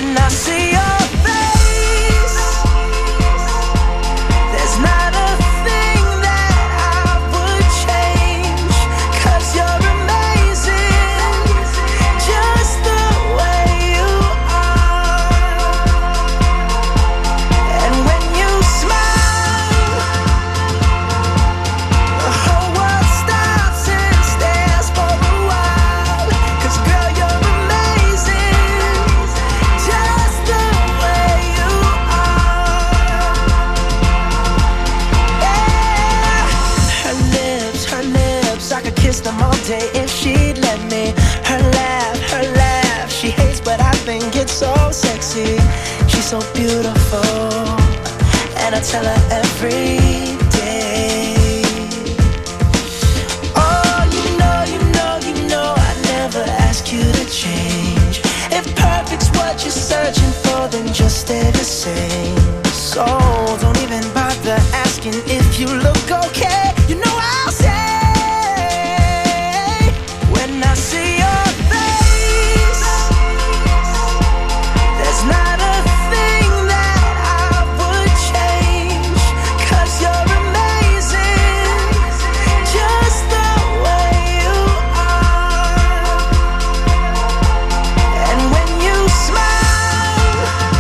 When I see your face, there's not a thing that I would change, 'cause you're amazing, just the way you are. And when you smile, the whole world stops and stares for a while, 'cause girl, you're amazing, just the way you are. Yeah. Her lips, I could kiss them all day if she'd let me. Her laugh, she hates but I think it's so sexy. She's so beautiful, and I tell her every day. Oh, you know, I never ask you to change. If perfect's what you're searching for, then just stay the same. So don't even bother asking if you look okay. You know I'll say, when I see your face, there's not a thing that I would change, 'cause you're amazing, just the way you are. And when you smile,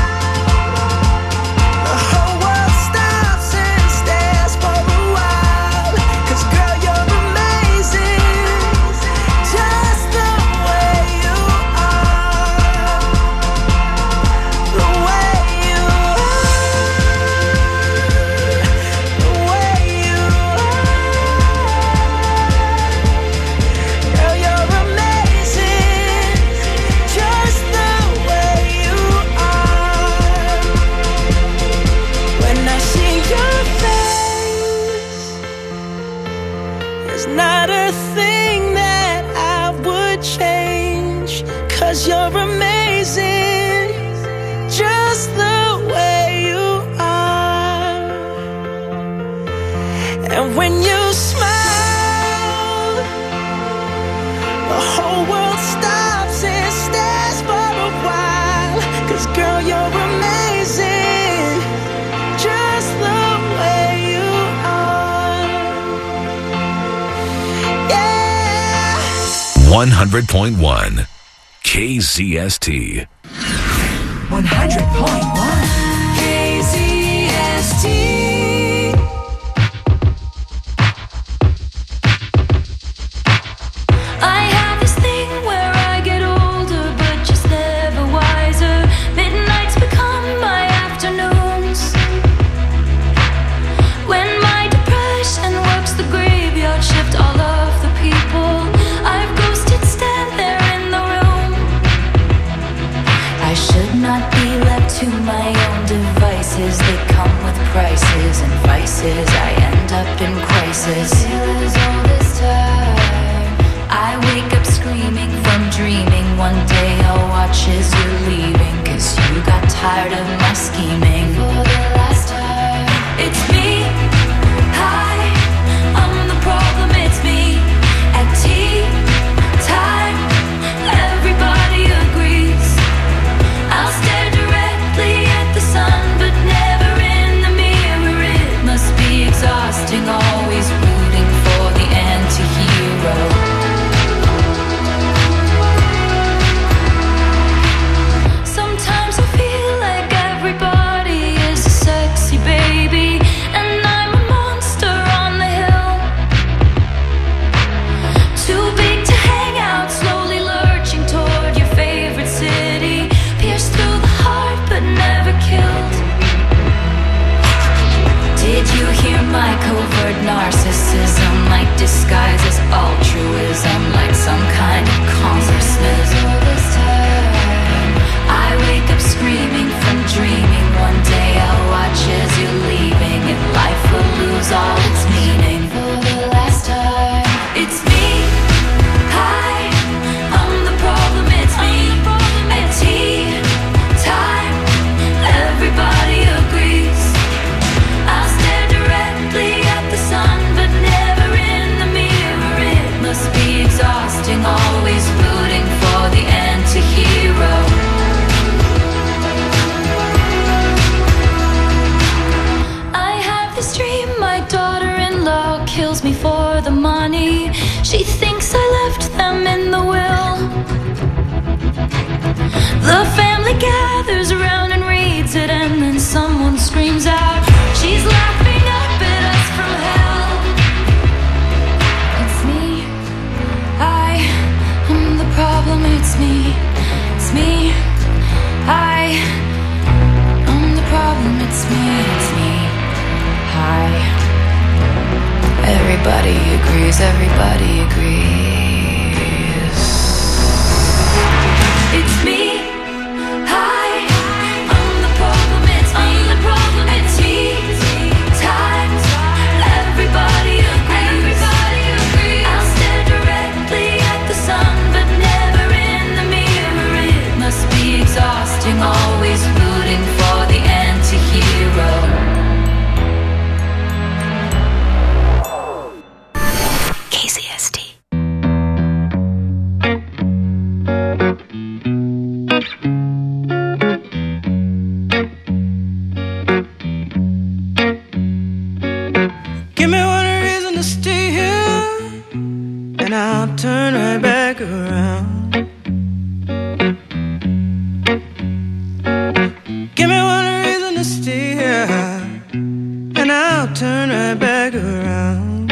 the whole world stops and stares for a while, 'cause girl, you're amazing, just the way you are. The way you are, the way you are. Girl, you're amazing, just the way you are. When I see your face, there's not a thing that I would change, 'cause you're amazing, just the way you are. And when you smile, the whole world stops and stares for a while, 'cause girl, you're amazing, just the way you are. Yeah. 100.1 KZST. 100.1 KZST. I have this thing where I get older, but just never wiser. Midnights become my afternoons. When my depression works the graveyard shift, all of the people I've ghosted stand there in the room. I should not be left to my own devices. They come with prices and vices. I end up in crisis. Feels all this time. I wake up screaming from dreaming. One day I'll watch as you're leaving, 'cause you got tired of my scheming. For the last time, it's me. Hi, I'm the problem, it's me. At tea time, everybody agrees. I'll stare directly at the sun, but never in the mirror. It must be exhausting, always rooting for the anti-hero. Sometimes I feel like I The family gathers around and reads it, and then someone screams out, she's laughing up at us from hell. It's me, I am the problem. It's me, it's me, I am the problem. It's me, hi. Everybody agrees, everybody agrees. It's me, hi, I'm the problem, it's me, the problem, it's me, times, everybody agrees, I'll stare directly at the sun, but never in the mirror. It must be exhausting, always rooting for the anti-hero. KZST. Give me one reason to stay here, and I'll turn right back around. Give me one reason to stay here, and I'll turn right back around.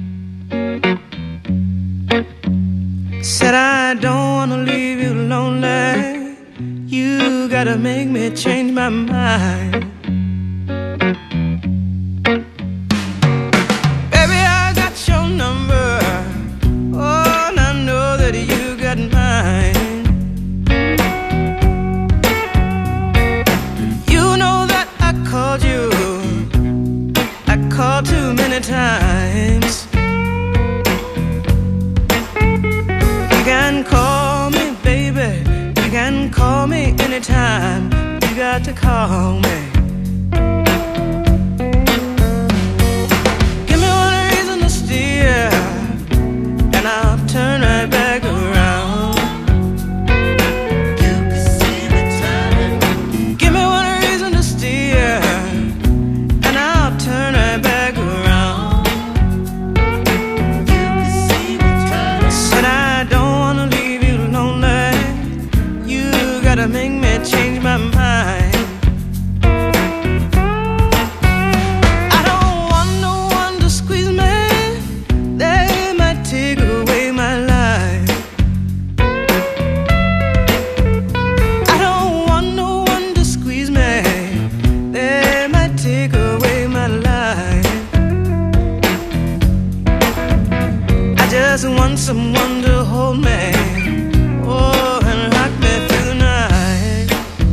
Said I don't wanna leave you lonely. You gotta make me change my mind. Baby, I got your number. Oh, and I know that you got mine. You know that I called you. I called too many times. You can call me, baby. You can call me anytime. You got to call me. Give me one reason to steer, and I'll turn right back around. You can see me turning. Give me one reason to steer, and I'll turn right back around. You can see me turning. Said I don't wanna leave you lonely. You gotta make me change my mind. I don't want no one to squeeze me. They might take away my life. I don't want no one to squeeze me. They might take away my life. I just want someone to hold me, oh, and rock me through the night.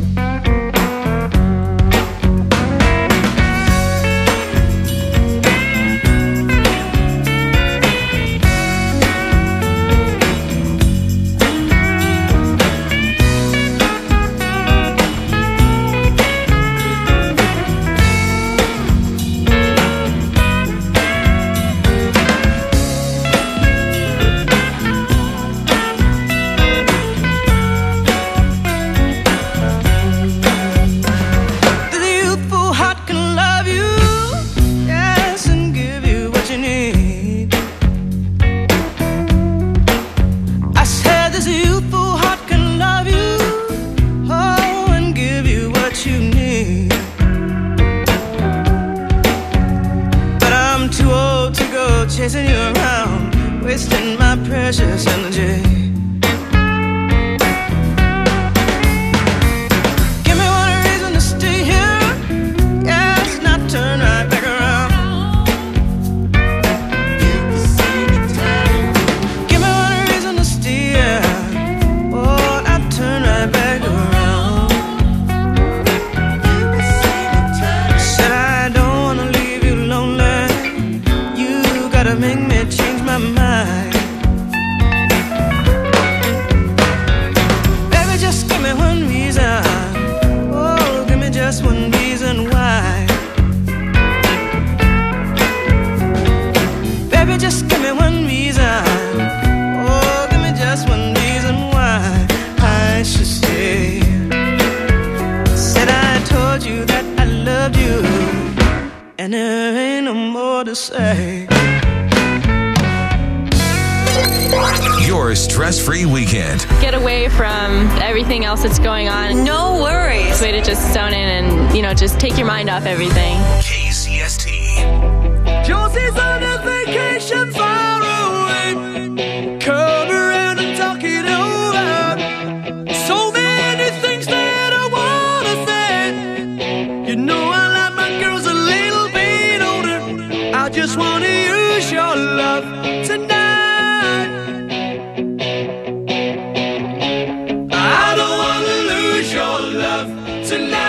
The youthful heart can love you, yes, and give you what you need. I said this youthful heart can love you, oh, and give you what you need. But I'm too old to go chasing you around, wasting my precious energy. Give me one reason to stay here, yes, and I'll turn right back around. Give me one reason to stay here, oh, and I'll turn right back around. Said I don't wanna leave you lonely. You gotta make me change my mind. Baby, just give me one reason. Oh, give me just one reason why. Baby, just give me one reason. Oh, give me just one reason why I should stay. Said I told you that I loved you, and there ain't no more to say. You're stress-free weekend. Get away from everything else that's going on. No worries. It's a way to just zone in and, just take your mind off everything. KZST. Josie's on a vacation far away. Come around and talk it over. So many things that I wanna say. You know I like my girls a little bit older. I just wanna use your love tonight. I don't wanna lose your love tonight.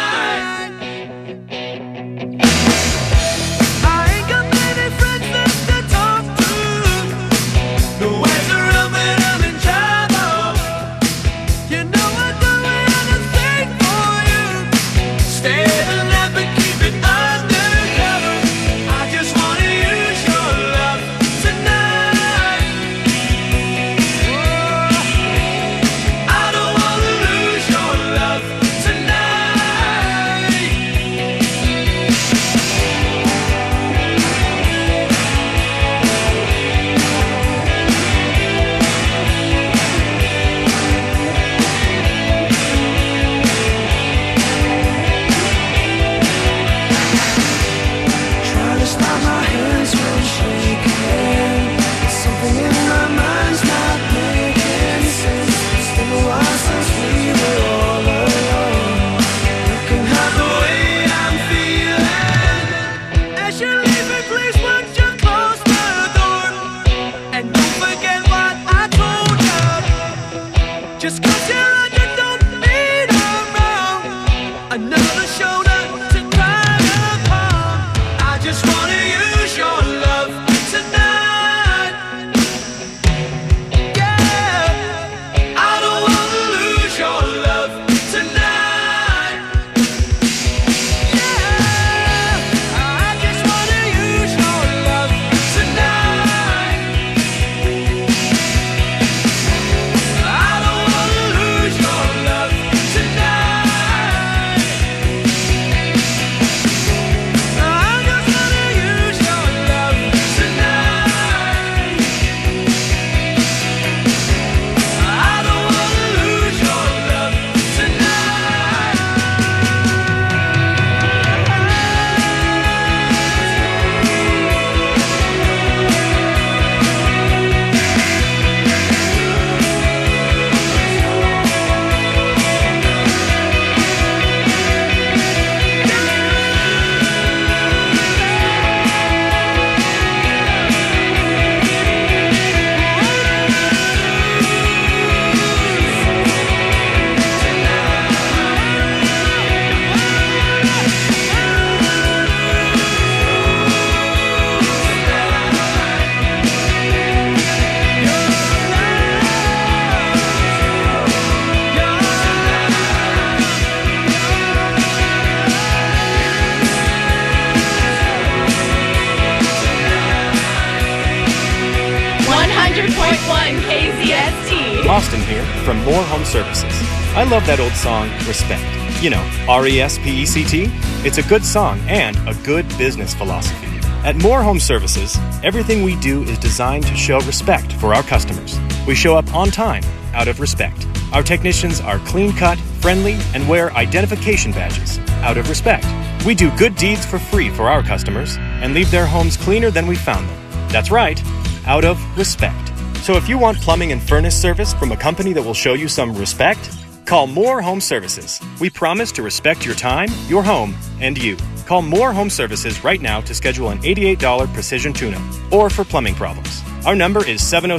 Austin here from More Home Services. I love that old song, Respect. You know, R-E-S-P-E-C-T. It's a good song and a good business philosophy. At More Home Services, everything we do is designed to show respect for our customers. We show up on time, out of respect. Our technicians are clean-cut, friendly, and wear identification badges, out of respect. We do good deeds for free for our customers and leave their homes cleaner than we found them. That's right, out of respect. So if you want plumbing and furnace service from a company that will show you some respect, call More Home Services. We promise to respect your time, your home, and you. Call More Home Services right now to schedule an $88 precision tune-up or for plumbing problems. Our number is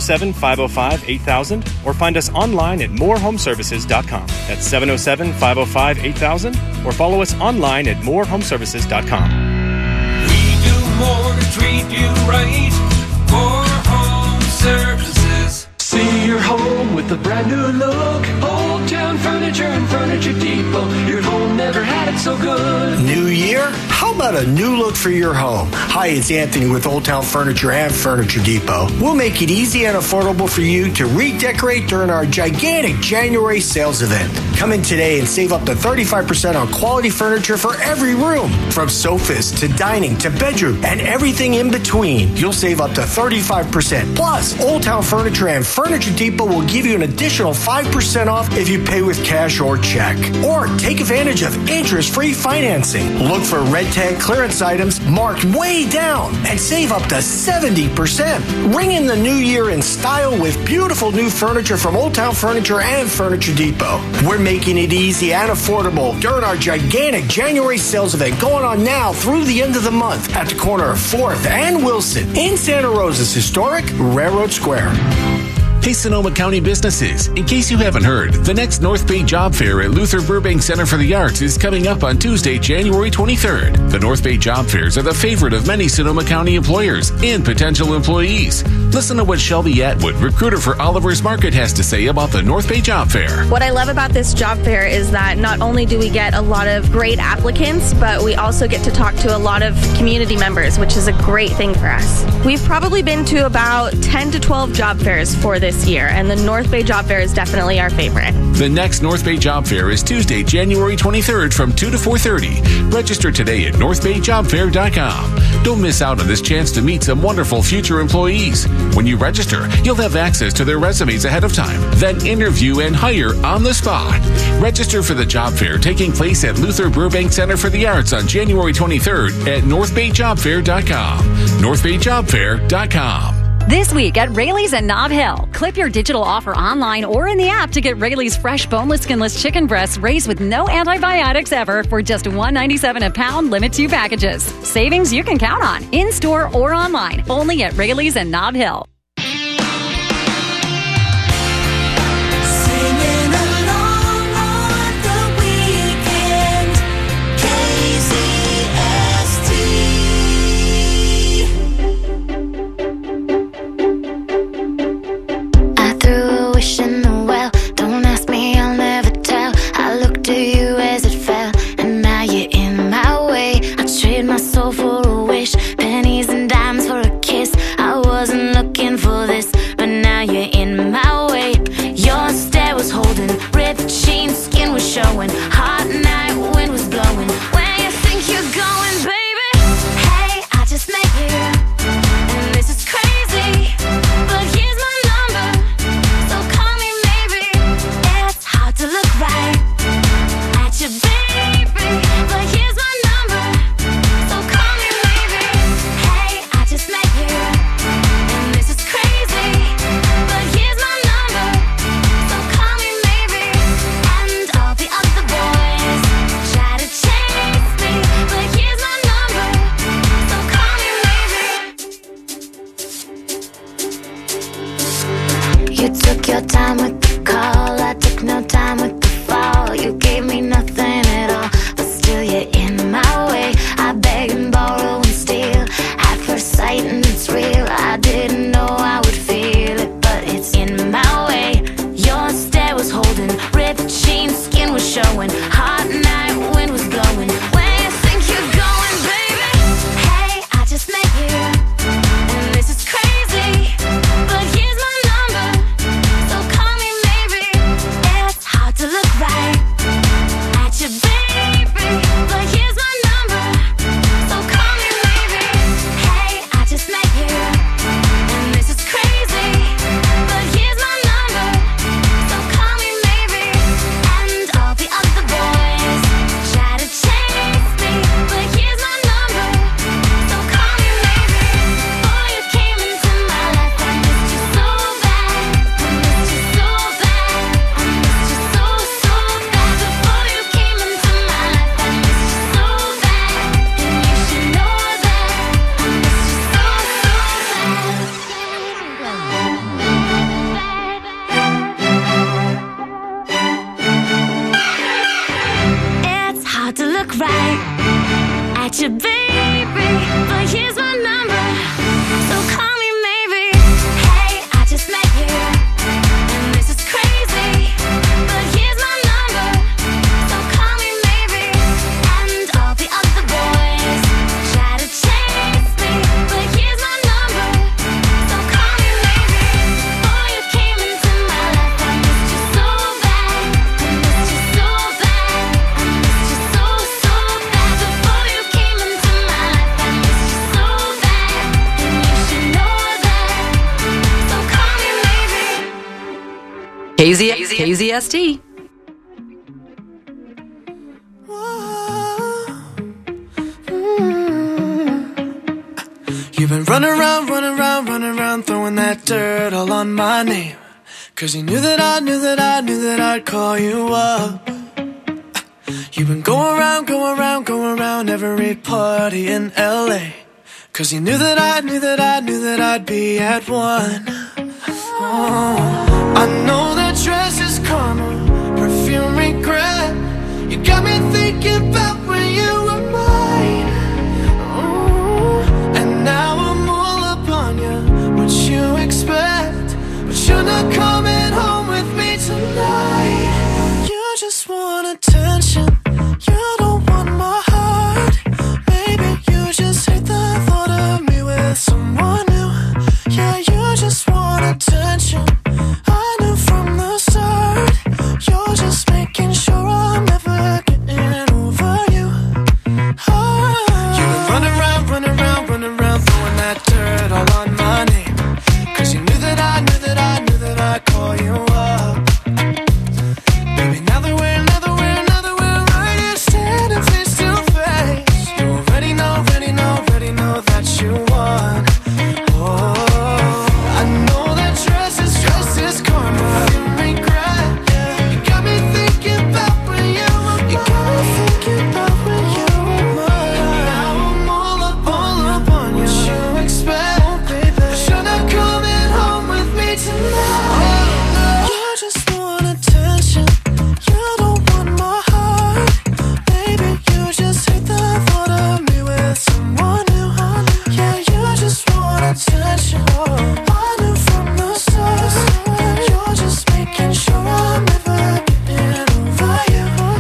707-505-8000 or find us online at morehomeservices.com. That's 707-505-8000 or follow us online at morehomeservices.com. We do more to treat you right. More Home Services. See your home with a brand new look. Old Town Furniture and Furniture Depot. Your home never had it so good. New year? How about a new look for your home? Hi, it's Anthony with Old Town Furniture and Furniture Depot. We'll make it easy and affordable for you to redecorate during our gigantic January sales event. Come in today and save up to 35% on quality furniture for every room. From sofas to dining to bedroom and everything in between. You'll save up to 35%. Plus, Old Town Furniture and Furniture Depot will give you an additional 5% off if you pay with cash or check. Or take advantage of interest-free financing. Look for red tag clearance items marked way down and save up to 70%. Ring in the new year in style with beautiful new furniture from Old Town Furniture and Furniture Depot. We're making it easy and affordable during our gigantic January sales event going on now through the end of the month at the corner of 4th and Wilson in Santa Rosa's historic Railroad Square. Hey, Sonoma County businesses. In case you haven't heard, the next North Bay Job Fair at Luther Burbank Center for the Arts is coming up on Tuesday, January 23rd. The North Bay Job Fairs are the favorite of many Sonoma County employers and potential employees. Listen to what Shelby Atwood, recruiter for Oliver's Market, has to say about the North Bay Job Fair. What I love about this job fair is that not only do we get a lot of great applicants, but we also get to talk to a lot of community members, which is a great thing for us. We've probably been to about 10 to 12 job fairs for this year, and the North Bay Job Fair is definitely our favorite. The next North Bay Job Fair is Tuesday, January 23rd from 2 to 4:30. Register today at northbayjobfair.com. Don't miss out on this chance to meet some wonderful future employees. When you register, you'll have access to their resumes ahead of time, then interview and hire on the spot. Register for the job fair taking place at Luther Burbank Center for the Arts on January 23rd at northbayjobfair.com. northbayjobfair.com. This week at Rayleigh's and Nob Hill, clip your digital offer online or in the app to get Rayleigh's fresh boneless, skinless chicken breasts raised with no antibiotics ever for just $1.97 a pound, limit 2 packages. Savings you can count on, in-store or online, only at Rayleigh's and Nob Hill. For a wish, pennies and dimes for a kiss. I wasn't looking for this, but now you're in my way. Your stare was holding, ripped jeans, skin was showing. Hot night, wind was blowing. Where you think you're going, baby? Hey, I just met you, and this is crazy, but here's my number, so call me maybe. It's hard to look right at you, baby, but here's my number. You took your time with the call, I took no time with the fall. You gave me nothing at all, but still you're in my way. I beg and borrow and steal at first sight, and it's real. I didn't know I would feel it, but it's in my way. Your stare was holding, ripped jeans, skin was showing. Hot night, wind was blowing. Where you think you're going, baby? Hey, I just met you, and this is crazy, but here's my number, so call me maybe. It's hard to look right at you, baby, but here's my number, so call me maybe. Hey, I just met you, and this is crazy, but here's my number, so call me maybe. And all the other boys try to chase me, but here's my number, so call me maybe. Before you came into my life, I missed you so bad. I missed you so bad. I missed you so, so bad. Before you came into my life, I missed you so bad. And you should know that I missed you so, so bad. It's hard to look right at you, baby, but here's my number, so call me maybe. Hey, I just met you, and this is crazy, but here's my number, so call me maybe. KZST. You've been running around, throwing that dirt all on my name. 'Cause you knew that I'd call you up. You've been going around every party in LA. 'Cause you knew that I'd be at one. Oh, I know that dress is karma, perfume regret. You got me thinking about when you were mine. Oh, and now I'm all up on you. What you expect? But you're not coming home with me tonight. You just want attention. You don't want my heart. Maybe you just hate the thought of me with someone new. Yeah, you just want attention. I knew from the start. You're just making sure I'm never getting over you. Oh. You've been running around, throwing that dirt all on my name. 'Cause you knew that I'd call you up. Baby, now that we're right here standing face to face, you already know that you won. Oh, I know that dress is karma, you regret. You got me thinking about when you were mine. Now I'm all up on you. What you expect? Oh, baby, but you're not coming home with me tonight. You just want attention. You don't want my heart. Baby, you just hate the thought of me with someone new. Yeah, you just want attention. I knew from the start. You're just making sure I'm never getting over you.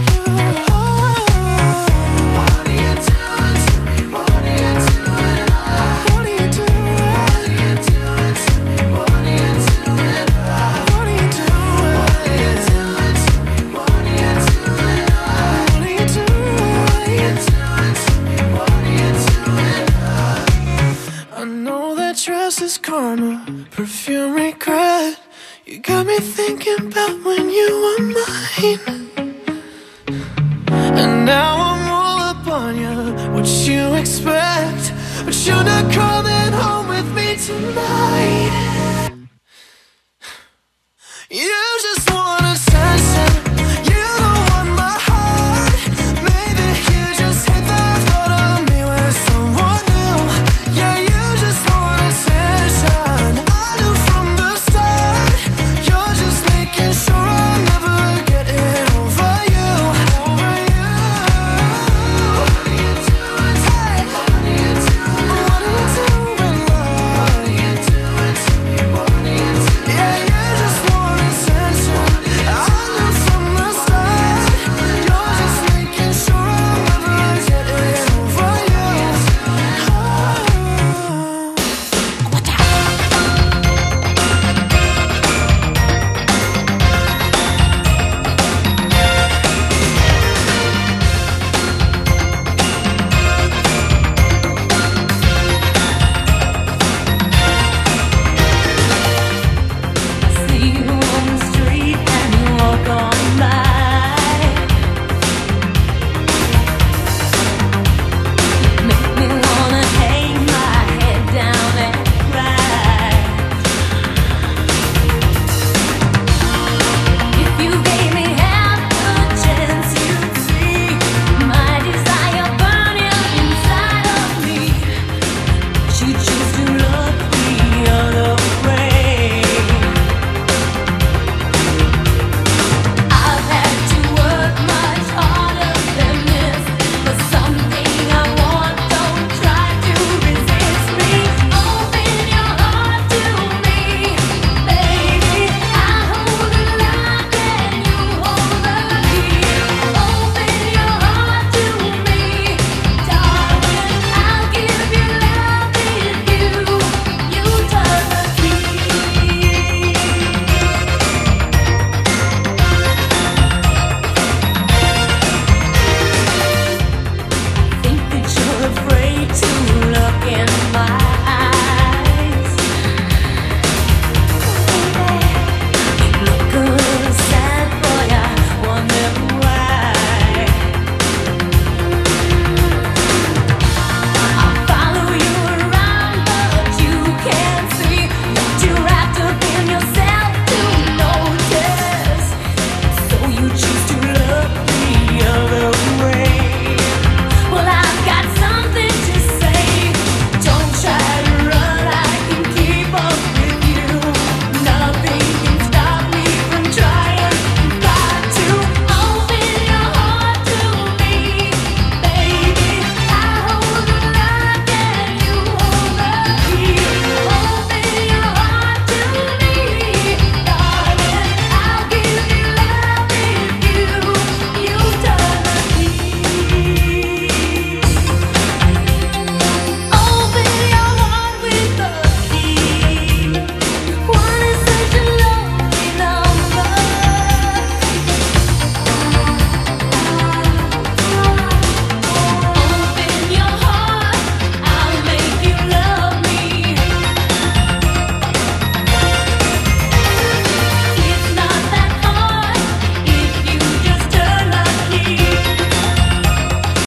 What are you doing to me? What are you doing? What are you doing? What are you doing to me? What are you doing? What are you doing? What are you doing to me? What are you doing? What are you doing to me? What are you doing? I know that dress is karma, perfume regret. You got me thinking about when you were mine. And now I'm all up on you. What you expect? But you're not coming home with me tonight.